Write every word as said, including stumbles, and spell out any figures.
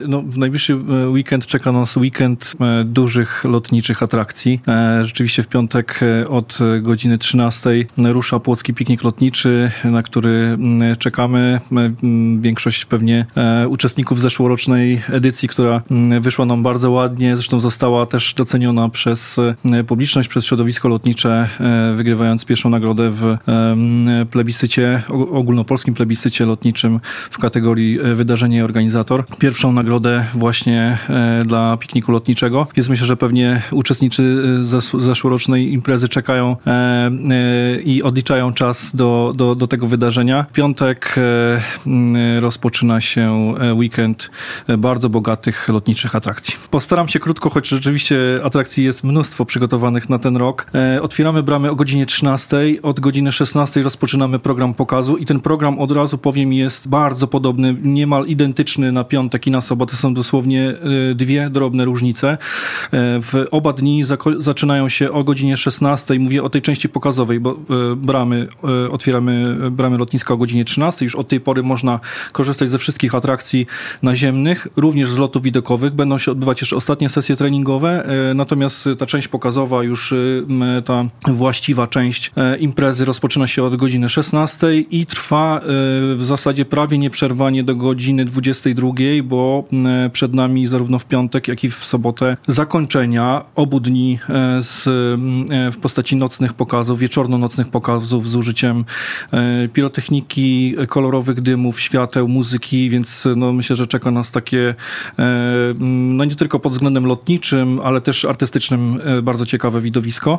No, w najbliższy weekend czeka nas weekend dużych lotniczych atrakcji. Rzeczywiście w piątek od godziny trzynastej rusza Płocki Piknik Lotniczy, na który czekamy. Większość pewnie uczestników zeszłorocznej edycji, która wyszła nam bardzo ładnie, zresztą została też doceniona przez publiczność, przez środowisko lotnicze, wygrywając pierwszą nagrodę w plebiscycie, ogólnopolskim plebiscycie lotniczym w kategorii wydarzenie i organizator. Pierwszą nagrodę właśnie dla pikniku lotniczego, więc myślę, że pewnie uczestnicy zeszłorocznej imprezy czekają i odliczają czas do, do, do tego wydarzenia. W piątek rozpoczyna się weekend bardzo bogatych lotniczych atrakcji. Postaram się krótko, choć rzeczywiście atrakcji jest mnóstwo przygotowanych na ten rok. Otwieramy bramy o godzinie trzynastej, od godziny szesnastej rozpoczynamy program pokazu i ten program, od razu powiem, jest bardzo podobny, niemal identyczny na piątek i na sobotę. Są dosłownie dwie drobne różnice. W oba dni zaczynają się o godzinie szesnastej. Mówię o tej części pokazowej, bo bramy, otwieramy bramy lotniska o godzinie trzynastej. Już od tej pory można korzystać ze wszystkich atrakcji naziemnych, również z lotów widokowych. Będą się odbywać jeszcze ostatnie sesje treningowe, natomiast ta część pokazowa, już ta właściwa część imprezy rozpoczyna się od godziny szesnastej i trwa w zasadzie prawie nieprzerwanie do godziny dwudziestej drugiej, bo przed nami zarówno w piątek, jak i w sobotę zakończenia obu dni z, w postaci nocnych pokazów, wieczorno-nocnych pokazów z użyciem pirotechniki, kolorowych dymów, świateł, muzyki, więc no, myślę, że czeka nas takie no nie tylko pod względem lotniczym, ale też artystycznym bardzo ciekawe widowisko.